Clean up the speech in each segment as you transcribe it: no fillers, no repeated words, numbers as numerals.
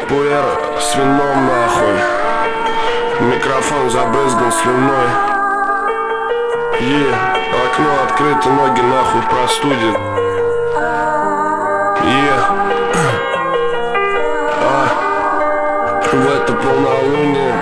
Пуэр с вином нахуй. Микрофон забрызган слюной. Окно открыто, ноги нахуй в простуде. В это полнолуние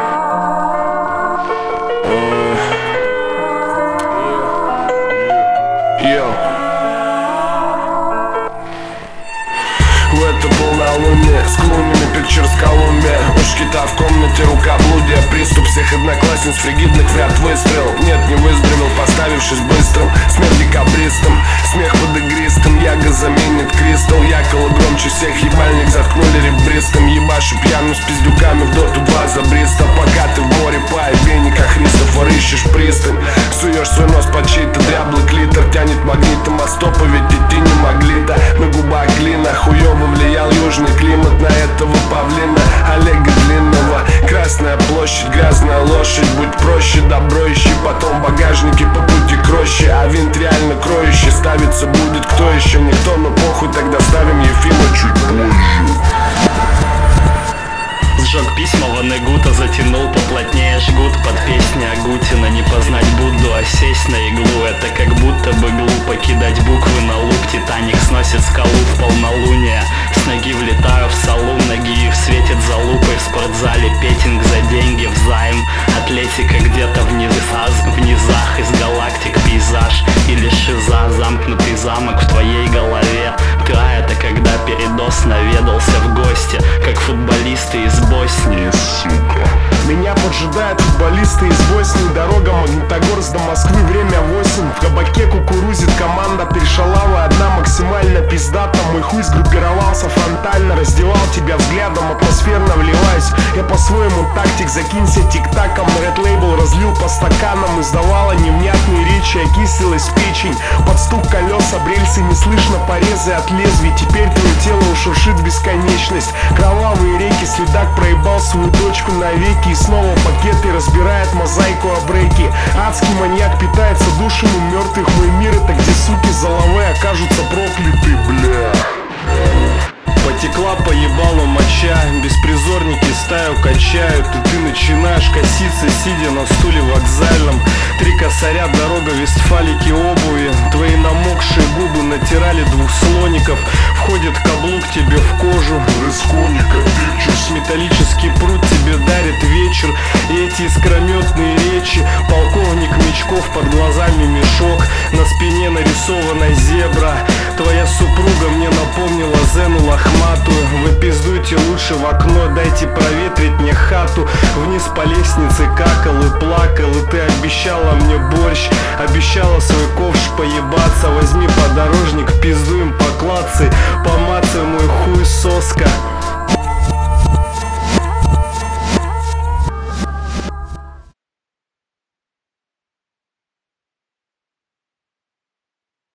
в это полнолуние с клунями Pictures Колумбия. Уж кита в комнате, рукоблудие. Приступ всех одноклассниц, фригидных вряд выстрел. Нет, не выздоровел, поставившись быстрым. Смерть декабристом, смех под игристым. Яга заменит кристалл, яколо громче всех. Ебальник заткнули ребристым. Ебашу пьяным с пиздюками в доту 2 за Бристол. Пока ты в море пай, веник, как Христофор, ищешь пристань. Суешь свой нос под чей-то дряблый клитор. Тянет магнитом, а стопы ведь идти не могли-то. На губах глина, хуёво влиял южный климат на этого павлина Олега Длинного. Красная площадь, грязная лошадь. Будь проще, добро ищи, потом багажники по пути к роще. А винт реально кроющий, ставиться будет кто еще? Никто, но похуй, тогда ставим Ефима чуть позже. Сжег письма Ванегута, затянул поплотнее жгут. Под песни Агутина не познать Будду, а сесть на иглу. Это как будто бы глупо кидать буквы на лук. Титаник сносит скалу в полнолуние. С ноги влетаю в салон, ноги светит за лупой. В спортзале петинг за деньги взайм. Атлетика где-то в низах. Из галактик пейзаж или шиза. Замкнутый замок в твоей голове. Тра — это когда передоз наведался в гости, как футболисты из Боснии, сука. Меня поджидают футболисты из Боснии. Дорога Магнитогорск до Москвы, время 8. В кабаке кукурузит команда перешалава. Одна максимально пиздата. Мой хуй сгруппировался фронтально. Раздевал тебя взглядом, атмосферно вливаясь. Я по-своему тактик, закинься тик-таком. Red Label разлил по стаканам. Издавала невнятные речи, окислилась печень. Под стук колес об рельсы не слышно порезы от лезвий. Теперь твое тело ушуршит в бесконечность. Кровавые реки, следак проебал свою дочку навеки. И снова пакеты разбирает мозаику о брейке. Адский маньяк питается душами мертвых. Мой мир — это где суки заловы окажутся прокляты, бля. Потекла по ебалу моча, беспризорники стаю качают. И ты начинаешь коситься, сидя на стуле вокзальном. 3 косаря, дорога, Вестфалики, обуви. Твои намокшие губы натирали 2 слоников. Входит каблук тебе в кожу. Металлический пруд тебе дарит вечер. И эти искрометные речи. Полковник Мечков, под глазами мешок. На спине нарисована зебра. Твоя супруга мне напомнила Зену лохматую. Вы пиздуйте лучше в окно, дайте проветрить мне хату. Вниз по лестнице какал и плакал. И ты обещала мне борщ, обещала свой ковш поебаться. Возьми подорожник, пиздуем по